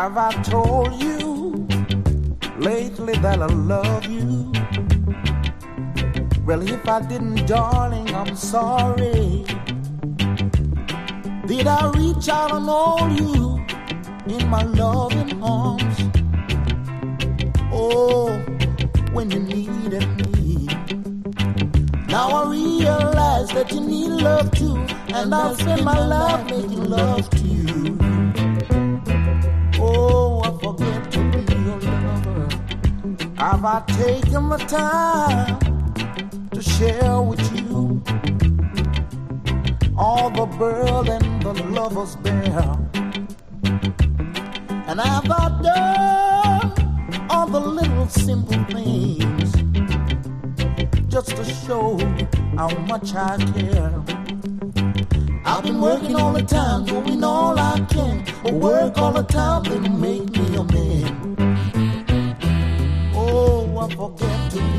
Have I told you lately that I love you? Well, if I didn't, darling, I'm sorry. Did I reach out and hold you in my loving arms? Oh, when you needed me. Now I realize that you need love too, and I'll spend my life making love to you. Oh, I forget to be your lover. Have I taken the time to share with you all the burden the lovers bear? And have I done all the little simple things just to show how much I care? I've been working all the time, doing all I can, but work all the time didn't make me a man. Oh, I forget to